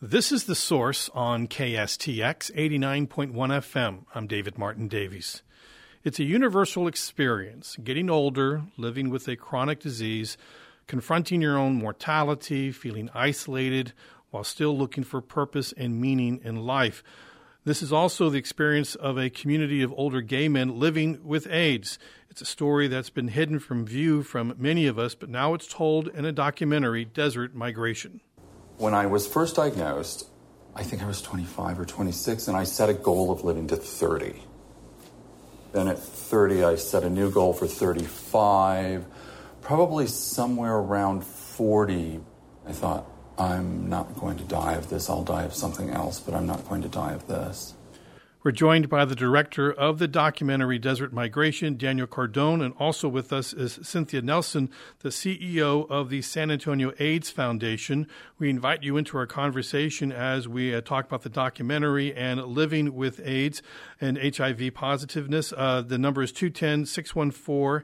This is The Source on KSTX 89.1 FM. I'm David Martin Davies. It's a universal experience, getting older, living with a chronic disease, confronting your own mortality, feeling isolated, while still looking for purpose and meaning in life. This is also the experience of a community of older gay men living with AIDS. It's a story that's been hidden from view from many of us, but now it's told in a documentary, Desert Migration. When I was first diagnosed, I think I was 25 or 26, and I set a goal of living to 30. Then at 30, I set a new goal for 35. Probably somewhere around 40, I thought, I'm not going to die of this. I'll die of something else, but I'm not going to die of this. We're joined by the director of the documentary Desert Migration, Daniel Cardone, and also with us is Cynthia Nelson, the CEO of the San Antonio AIDS Foundation. We invite you into our conversation as we talk about the documentary and living with AIDS and HIV positiveness. The number is 210-614-8980,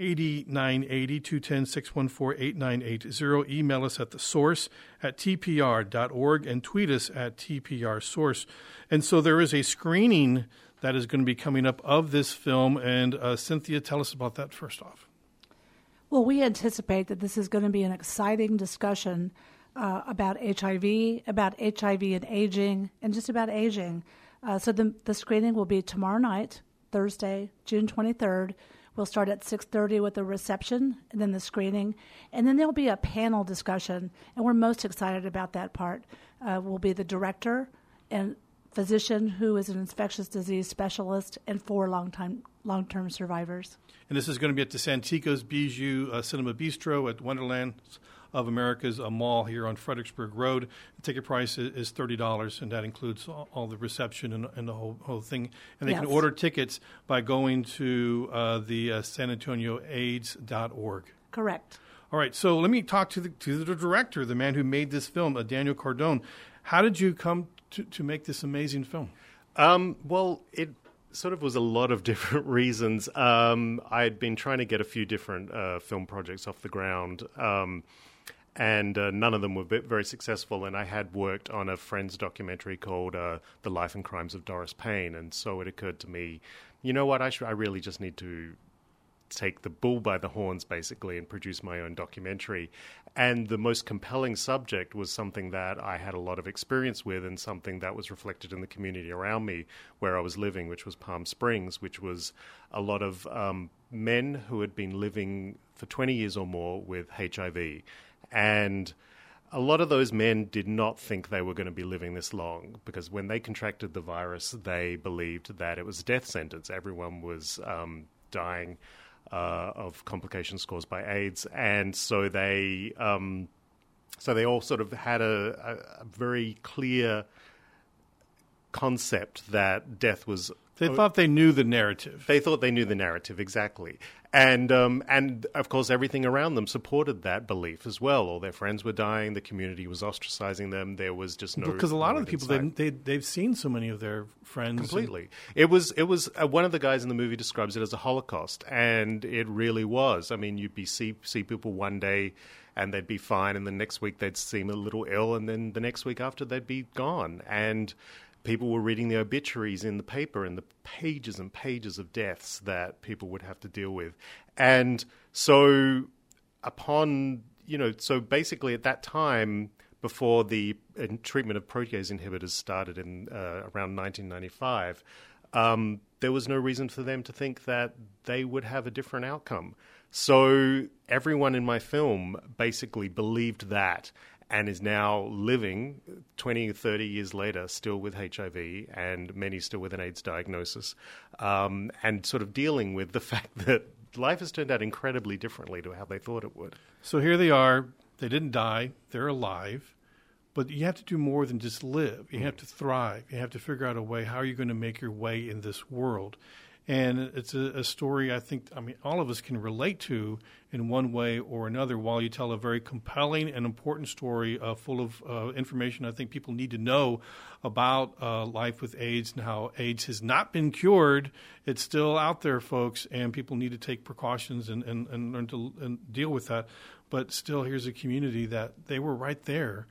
210-614-8980. Email us at thesource@tpr.org and tweet us at tprsource. And so there is a screening that is going to be coming up of this film. And Cynthia, tell us about that first off. Well, we anticipate that this is going to be an exciting discussion about HIV and aging, and just about aging. So the screening will be tomorrow night, Thursday, June 23rd. We'll start at 6:30 with the reception and then the screening. And then there'll be a panel discussion, and we're most excited about that part. Will be the director and physician who is an infectious disease specialist and 4 long-term survivors. And this is going to be at the Santikos Bijou Cinema Bistro at Wonderlands of America's mall here on Fredericksburg Road. The ticket price is $30, and that includes all the reception and the whole thing. And they can order tickets by going to the SanAntonioAIDS.org. Correct. All right, so let me talk to the director, the man who made this film, Daniel Cardone. How did you come to make this amazing film? Well, it sort of was a lot of different reasons. I'd been trying to get a few different film projects off the ground, and none of them were very successful. And I had worked on a friend's documentary called The Life and Crimes of Doris Payne, and so it occurred to me, you know what, I really just need to take the bull by the horns, basically, and produce my own documentary. And the most compelling subject was something that I had a lot of experience with and something that was reflected in the community around me where I was living, which was Palm Springs, which was a lot of men who had been living for 20 years or more with HIV. And a lot of those men did not think they were going to be living this long, because when they contracted the virus, they believed that it was a death sentence. Everyone was dying of complications caused by AIDS, and so they all sort of had a very clear concept that death was. They thought they knew the narrative. They thought they knew the narrative, exactly. And of course, everything around them supported that belief as well. All their friends were dying. The community was ostracizing them. There was just no... Because a lot of the people, they've seen so many of their friends. Completely. It was one of the guys in the movie describes it as a Holocaust, and it really was. I mean, you'd see people one day and they'd be fine, and the next week they'd seem a little ill, and then the next week after they'd be gone. And people were reading the obituaries in the paper and the pages and pages of deaths that people would have to deal with. And so so basically at that time, before the treatment of protease inhibitors started in around 1995, there was no reason for them to think that they would have a different outcome. So everyone in my film basically believed that, and is now living 20 or 30 years later still with HIV, and many still with an AIDS diagnosis, and sort of dealing with the fact that life has turned out incredibly differently to how they thought it would. So here they are. They didn't die. They're alive. But you have to do more than just live. You have to thrive. You have to figure out a way, how are you going to make your way in this world? And it's a story I think, all of us can relate to in one way or another, while you tell a very compelling and important story full of information I think people need to know about life with AIDS and how AIDS has not been cured. It's still out there, folks, and people need to take precautions and learn to deal with that. But still, here's a community that they were right there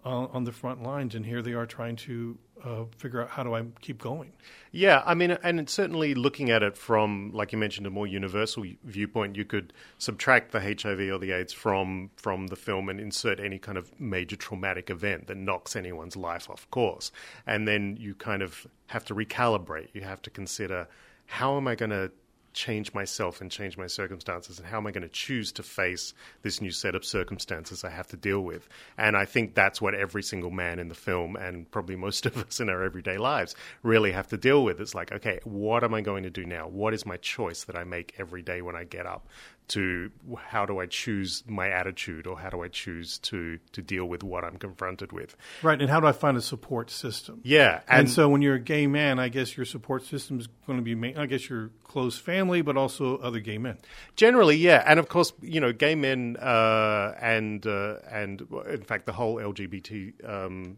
on the front lines, and here they are trying to figure out how do I keep going. Yeah, I mean, and certainly looking at it from, like you mentioned, a more universal viewpoint, you could subtract the HIV or the AIDS from the film and insert any kind of major traumatic event that knocks anyone's life off course. And then you kind of have to recalibrate. You have to consider, how am I going to change myself and change my circumstances, and how am I going to choose to face this new set of circumstances I have to deal with? And I think that's what every single man in the film, and probably most of us in our everyday lives, really have to deal with. It's like, okay, what am I going to do now? What is my choice that I make every day when I get up? To how do I choose my attitude, or how do I choose to deal with what I'm confronted with? Right, and how do I find a support system? Yeah. And so when you're a gay man, I guess your support system is going to be, I guess, your close family, but also other gay men. Generally, yeah. And of course, gay men and in fact the whole LGBT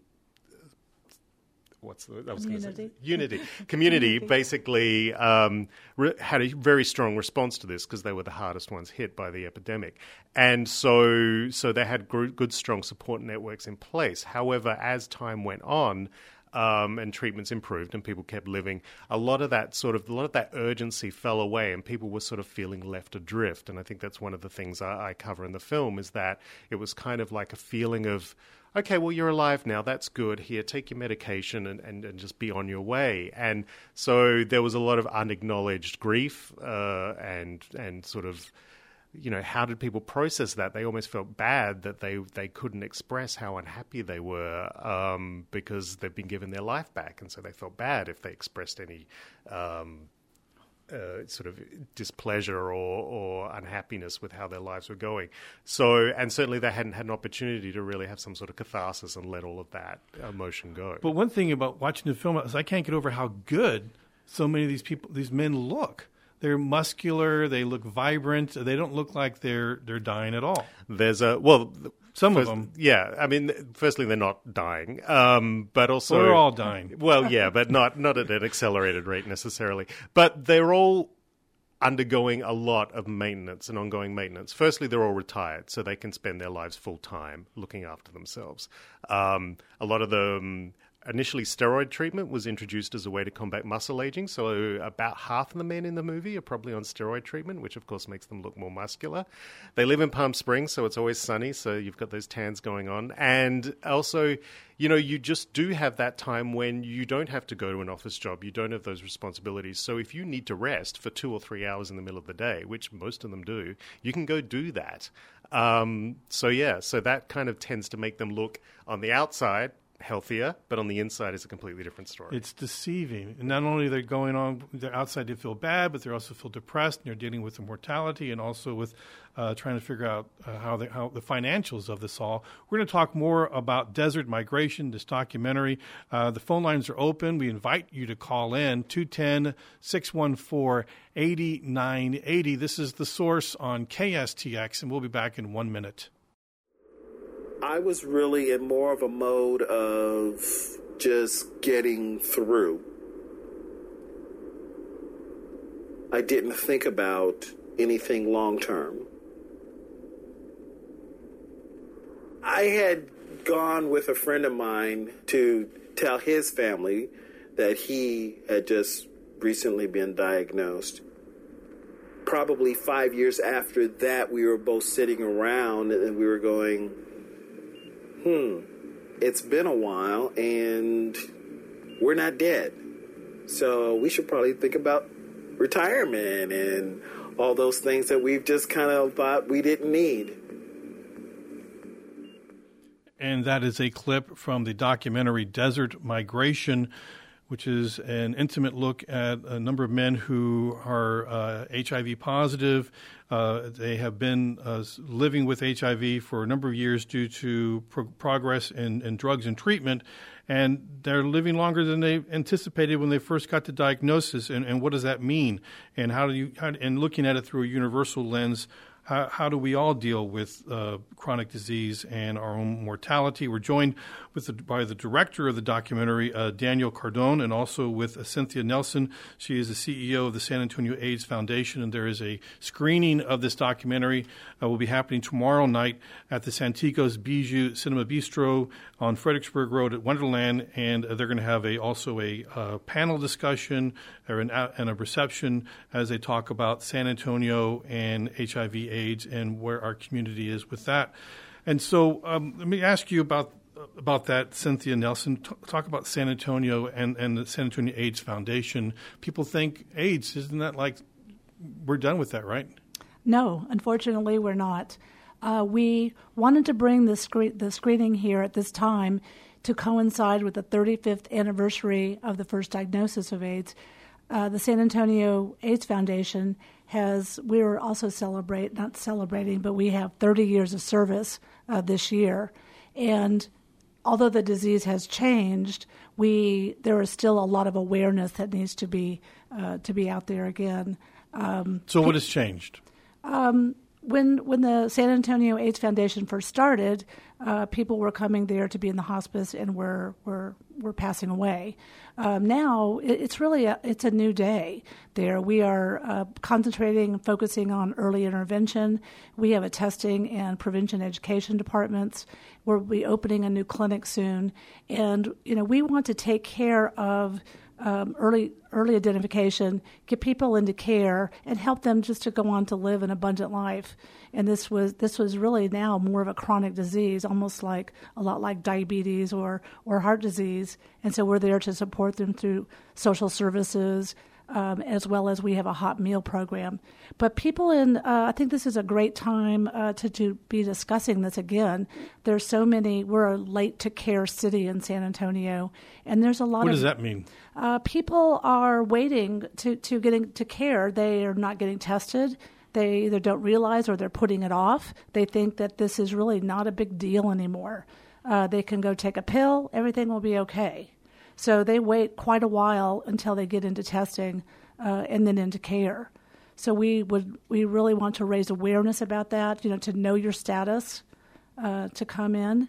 community basically had a very strong response to this, because they were the hardest ones hit by the epidemic. And so they had good, strong support networks in place. However, as time went on, and treatments improved and people kept living, a lot of that urgency fell away, and people were sort of feeling left adrift. And I think that's one of the things I cover in the film, is that it was kind of like a feeling of, okay, well, you're alive now. That's good. Here, take your medication and just be on your way. And so there was a lot of unacknowledged grief and sort of, how did people process that? They almost felt bad that they couldn't express how unhappy they were because they've been given their life back. And so they felt bad if they expressed any sort of displeasure or unhappiness with how their lives were going. So, and certainly they hadn't had an opportunity to really have some sort of catharsis and let all of that emotion go. But one thing about watching the film is I can't get over how good so many of these men look. They're muscular. They look vibrant. They don't look like they're dying at all. There's some of them. Yeah, I mean, firstly, they're not dying, but also they're all dying. Well, yeah, but not at an accelerated rate necessarily. But they're all undergoing a lot of maintenance and ongoing maintenance. Firstly, they're all retired, so they can spend their lives full time looking after themselves. A lot of them. Initially, steroid treatment was introduced as a way to combat muscle aging. So about half of the men in the movie are probably on steroid treatment, which of course makes them look more muscular. They live in Palm Springs, so it's always sunny. So you've got those tans going on. And also, you just do have that time when you don't have to go to an office job. You don't have those responsibilities. So if you need to rest for 2 or 3 hours in the middle of the day, which most of them do, you can go do that. So that kind of tends to make them look on the outside healthier, but on the inside is a completely different story. It's deceiving. And not only they're going on, they're outside they feel bad, but they also feel depressed, and they're dealing with the mortality and also with trying to figure out how the financials of this all. We're going to talk more about Desert Migration, this documentary. The phone lines are open. We invite you to call in, 210-614-8980. This is The Source on KSTX, and we'll be back in 1 minute. I was really in more of a mode of just getting through. I didn't think about anything long term. I had gone with a friend of mine to tell his family that he had just recently been diagnosed. Probably 5 years after that, we were both sitting around and we were going, it's been a while and we're not dead. So we should probably think about retirement and all those things that we've just kind of thought we didn't need. And that is a clip from the documentary Desert Migration, which is an intimate look at a number of men who are HIV positive. They have been living with HIV for a number of years due to progress in drugs and treatment, and they're living longer than they anticipated when they first got the diagnosis. And what does that mean? And and looking at it through a universal lens, how do we all deal with chronic disease and our own mortality. We're joined by the director of the documentary, Daniel Cardone, and also with Cynthia Nelson. She is the CEO of the San Antonio AIDS Foundation, and there is a screening of this documentary will be happening tomorrow night at the Santikos Bijou Cinema Bistro on Fredericksburg Road at Wonderland, and they're going to have also a panel discussion and a reception as they talk about San Antonio and HIV/AIDS and where our community is with that. And so let me ask you about that, Cynthia Nelson. Talk about San Antonio and the San Antonio AIDS Foundation. People think AIDS, isn't that like we're done with that, right? No, unfortunately, we're not. We wanted to bring the screening here at this time to coincide with the 35th anniversary of the first diagnosis of AIDS. The San Antonio AIDS Foundation we're also not celebrating, but we have 30 years of service this year. And although the disease has changed, there is still a lot of awareness that needs to be out there again. So what has changed? When the San Antonio AIDS Foundation first started, people were coming there to be in the hospice and were passing away. Now it's a new day there. We are concentrating and focusing on early intervention. We have a testing and prevention education departments. We'll be opening a new clinic soon, and we want to take care of early identification, get people into care, and help them just to go on to live an abundant life. And this was really now more of a chronic disease, almost like a lot like diabetes or heart disease. And so we're there to support them through social services, as well as we have a hot meal program. But people I think this is a great time to be discussing this again. There's so many, we're a late to care city in San Antonio, and there's a lot What does that mean? People are waiting to getting to care. They are not getting tested. They either don't realize or they're putting it off. They think that this is really not a big deal anymore. They can go take a pill, everything will be okay. So they wait quite a while until they get into testing and then into care. So we really want to raise awareness about that, to know your status, to come in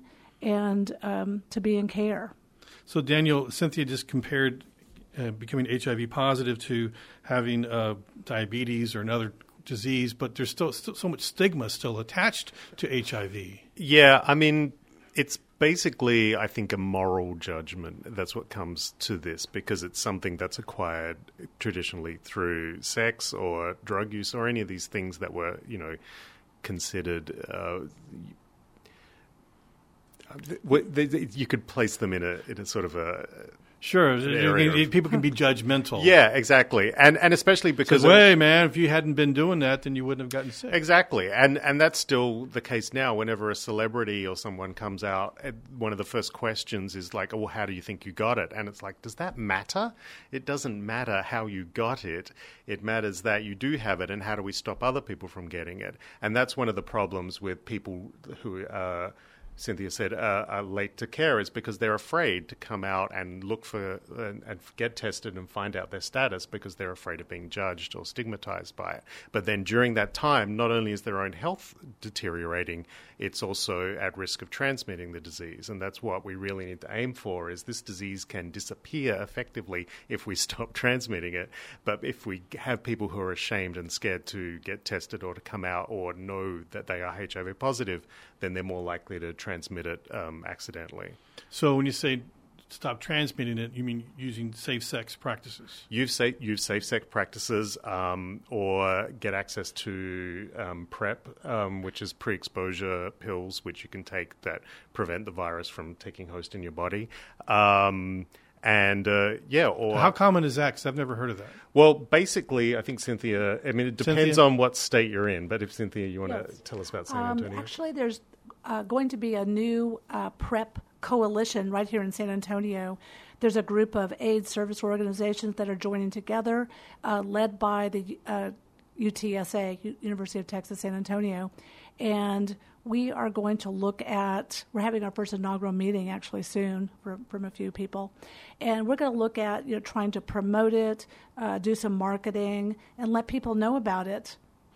and to be in care. So Daniel, Cynthia just compared becoming HIV positive to having diabetes or another disease, but there's still so much stigma still attached to HIV. Yeah, I mean, it's basically, I think, a moral judgment. That's what comes to this, because it's something that's acquired traditionally through sex or drug use or any of these things that were, considered. You could place them in a sort of a. Sure, people can be judgmental. Yeah, exactly, and especially because hey, man, if you hadn't been doing that, then you wouldn't have gotten sick. Exactly, and that's still the case now. Whenever a celebrity or someone comes out, one of the first questions is like, "Oh, how do you think you got it?" And it's like, does that matter? It doesn't matter how you got it. It matters that you do have it, and how do we stop other people from getting it? And that's one of the problems with people who Cynthia said are late to care, is because they're afraid to come out and look for and get tested and find out their status, because they're afraid of being judged or stigmatized by it. But then during that time, not only is their own health deteriorating, it's also at risk of transmitting the disease. And that's what we really need to aim for, is this disease can disappear effectively if we stop transmitting it. But if we have people who are ashamed and scared to get tested or to come out or know that they are HIV positive, then they're more likely to transmit it accidentally. So when you say stop transmitting it, you mean using safe sex practices? Use safe sex practices, or get access to PrEP, which is pre-exposure pills, which you can take that prevent the virus from taking host in your body. Or how common is that? Because I've never heard of that. Well, basically, I think Cynthia. I mean, it depends on what state you're in. But if Cynthia, you want to tell us about San Antonio? Actually, there's going to be a new PrEP coalition right here in San Antonio. There's a group of AIDS service organizations that are joining together, led by the UTSA, University of Texas San Antonio, and we are going to look at, we're having our first inaugural meeting actually soon from a few people, and we're going to look at trying to promote it, do some marketing, and let people know about it.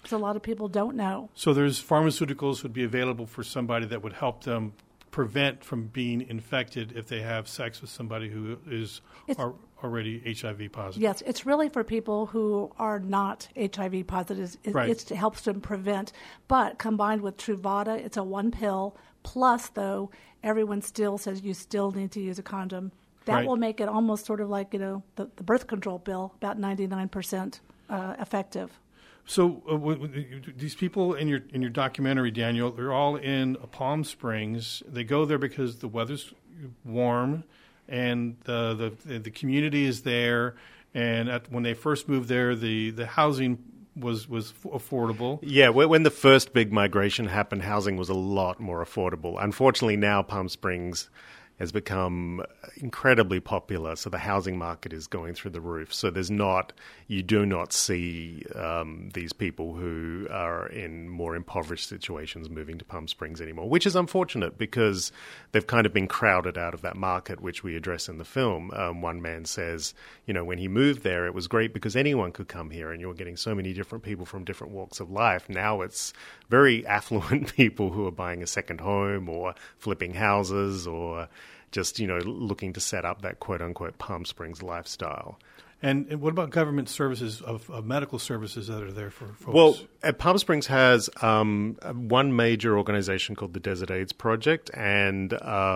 because a lot of people don't know. So there's pharmaceuticals would be available for somebody that would help them prevent from being infected if they have sex with somebody who is already HIV positive. Yes, it's really for people who are not HIV positive. Right. It helps them prevent. But combined with Truvada, it's a one pill. Plus, though, everyone still says you still need to use a condom. That Right. will make it almost sort of like, the birth control pill, about 99% effective. So these people in your documentary, Daniel, they're all in Palm Springs. They go there because the weather's warm, and the community is there. And when they first moved there, the housing was affordable. Yeah, when the first big migration happened, housing was a lot more affordable. Unfortunately, now Palm Springs has become incredibly popular, so the housing market is going through the roof. So you do not see these people who are in more impoverished situations moving to Palm Springs anymore, which is unfortunate because they've kind of been crowded out of that market, which we address in the film. One man says, when he moved there, it was great because anyone could come here and you were getting so many different people from different walks of life. Now it's very affluent people who are buying a second home or flipping houses or just, looking to set up that quote-unquote Palm Springs lifestyle. And what about government services of medical services that are there for folks? Well, Palm Springs has one major organization called the Desert AIDS Project, and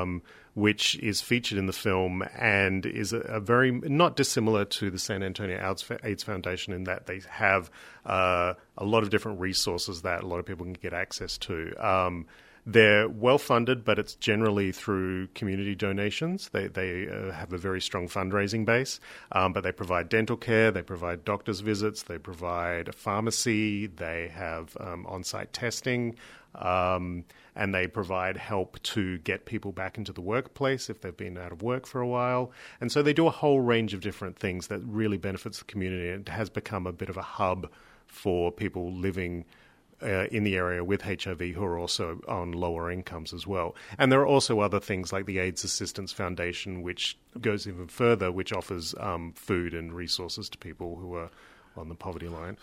which is featured in the film and is a very not dissimilar to the San Antonio AIDS Foundation in that they have a lot of different resources that a lot of people can get access to. They're well-funded, but it's generally through community donations. They have a very strong fundraising base, but they provide dental care, they provide doctor's visits, they provide a pharmacy, they have on-site testing, and they provide help to get people back into the workplace if they've been out of work for a while. And so they do a whole range of different things that really benefits the community. It has become a bit of a hub for people living in the area with HIV who are also on lower incomes as well. And there are also other things like the AIDS Assistance Foundation, which goes even further, which offers food and resources to people who are on the poverty line.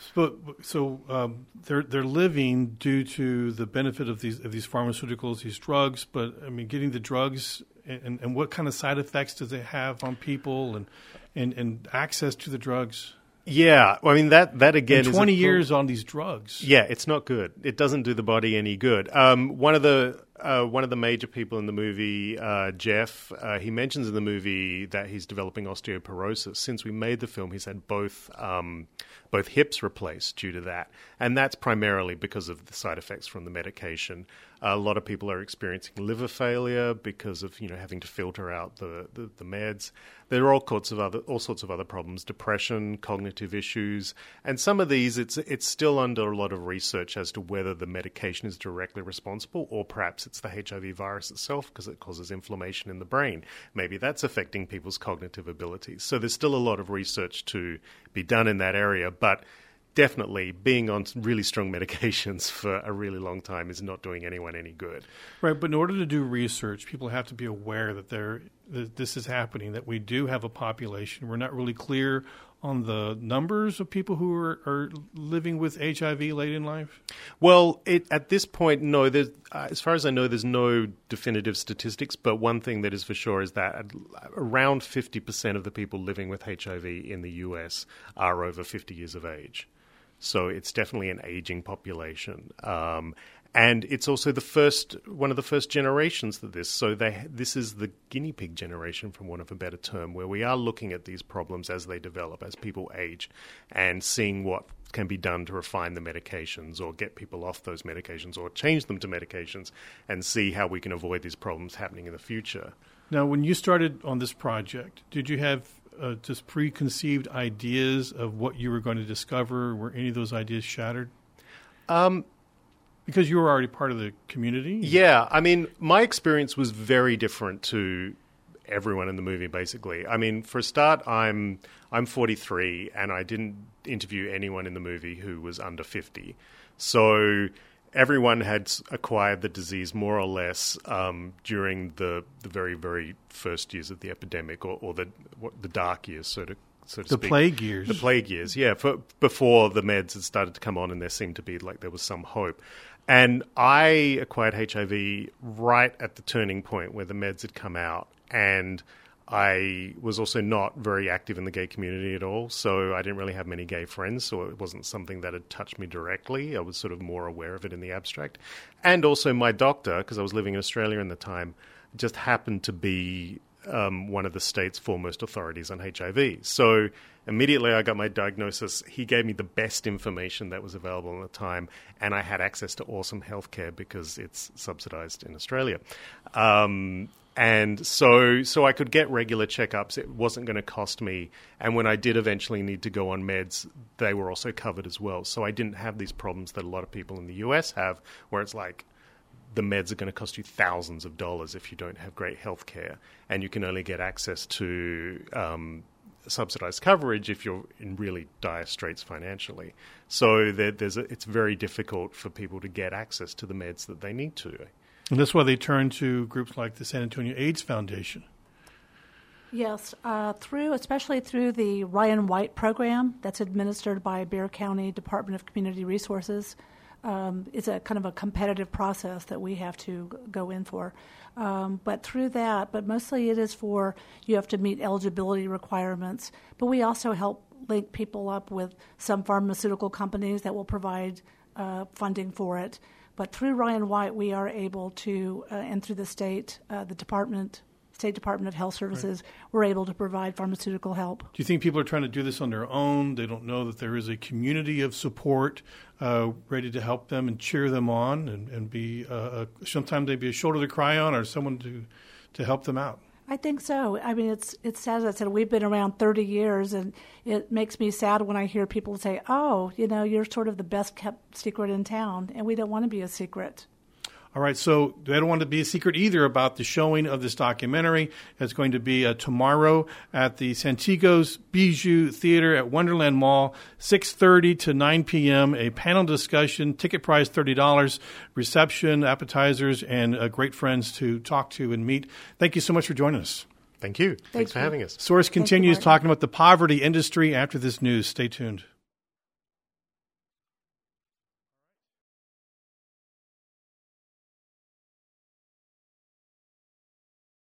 So they're living due to the benefit of these pharmaceuticals, these drugs. But I mean, getting the drugs and what kind of side effects do they have on people and access to the drugs? Yeah, well, I mean that again is 20 years on these drugs. Yeah, it's not good. It doesn't do the body any good. One of the major people in the movie, Jeff, he mentions in the movie that he's developing osteoporosis. Since we made the film, he's had both hips replaced due to that, and that's primarily because of the side effects from the medication. A lot of people are experiencing liver failure because of having to filter out the meds. There are all sorts of other problems: depression, cognitive issues, and some of these it's still under a lot of research as to whether the medication is directly responsible, or perhaps it's the HIV virus itself because it causes inflammation in the brain. Maybe that's affecting people's cognitive abilities. So there's still a lot of research to be done in that area, but definitely being on really strong medications for a really long time is not doing anyone any good. Right, but in order to do research, people have to be aware that this is happening, that we do have a population. We're not really clear on the numbers of people who are living with HIV late in life? Well, at this point, no. As far as I know, there's no definitive statistics, but one thing that is for sure is that around 50% of the people living with HIV in the US are over 50 years of age. So it's definitely an aging population. And it's also one of the first generations of this. So this is the guinea pig generation, for want of a better term, where we are looking at these problems as they develop, as people age, and seeing what can be done to refine the medications or get people off those medications or change them to medications and see how we can avoid these problems happening in the future. Now, when you started on this project, did you have just preconceived ideas of what you were going to discover? Were any of those ideas shattered? Because you were already part of the community? Yeah. I mean, my experience was very different to everyone in the movie, basically. I mean, for a start, I'm 43, and I didn't interview anyone in the movie who was under 50. So everyone had acquired the disease more or less Mm-hmm. during the very, very first years of the epidemic, or the dark years, so so to The speak. plague years. The plague years, yeah. Before the meds had started to come on, and there seemed to be like there was some hope. And I acquired HIV right at the turning point where the meds had come out, and I was also not very active in the gay community at all, so I didn't really have many gay friends, so it wasn't something that had touched me directly. I was sort of more aware of it in the abstract. And also my doctor, because I was living in Australia at the time, just happened to be one of the state's foremost authorities on HIV. So immediately I got my diagnosis. He gave me the best information that was available at the time, and I had access to awesome healthcare because it's subsidized in Australia. And so I could get regular checkups. It wasn't going to cost me. And when I did eventually need to go on meds, they were also covered as well. So I didn't have these problems that a lot of people in the US have, where it's like the meds are going to cost you thousands of dollars if you don't have great health care. And you can only get access to subsidized coverage if you're in really dire straits financially. So it's very difficult for people to get access to the meds that they need to. And that's why they turn to groups like the San Antonio AIDS Foundation. Yes, especially through the Ryan White program that's administered by Bexar County Department of Community Resources. It's a kind of a competitive process that we have to go in for. But through that, but mostly it is for you have to meet eligibility requirements. But we also help link people up with some pharmaceutical companies that will provide funding for it. But through Ryan White, we are able to, and through the State Department of Health Services, we're able to provide pharmaceutical help. Do you think people are trying to do this on their own? They don't know that there is a community of support ready to help them and cheer them on and be sometimes they'd be a shoulder to cry on or someone to help them out? I think so. I mean, it's sad. As I said, we've been around 30 years, and it makes me sad when I hear people say, oh, you're sort of the best-kept secret in town, and we don't want to be a secret. All right, so I don't want to be a secret either about the showing of this documentary. It's going to be tomorrow at the Santiago's Bijou Theater at Wonderland Mall, 6:30 to 9 p.m., a panel discussion, ticket price $30, reception, appetizers, and great friends to talk to and meet. Thank you so much for joining us. Thank you. Thanks for having us. Source continues talking about the poverty industry after this news. Stay tuned.